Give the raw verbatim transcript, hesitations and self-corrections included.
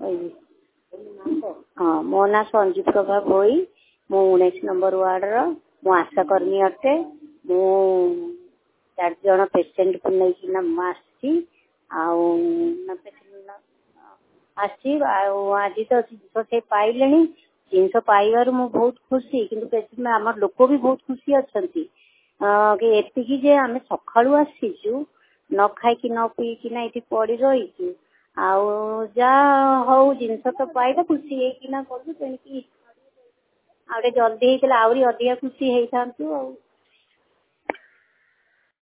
हाँ मो ना संजू प्रभा भोई मु उन्नीस नंबर वार्ड रो मु आशा कर्मी अटे मु चार जन पेसेंट को लेकिन आसी आसी आज तो जिनस से पाइले जिनस पाइबार मु बहुत खुशी किंतु आम लोक भी बहुत खुशी अच्छा एतिकी जे आम सकाळू आसीचु न खाई न पीकिना ये पड़ी रही आउ जा हौ जिनस तो पाइले खुशी होना कलु तेणिकी आउटे जल्दी होता आहरी अधिका खुशी होता।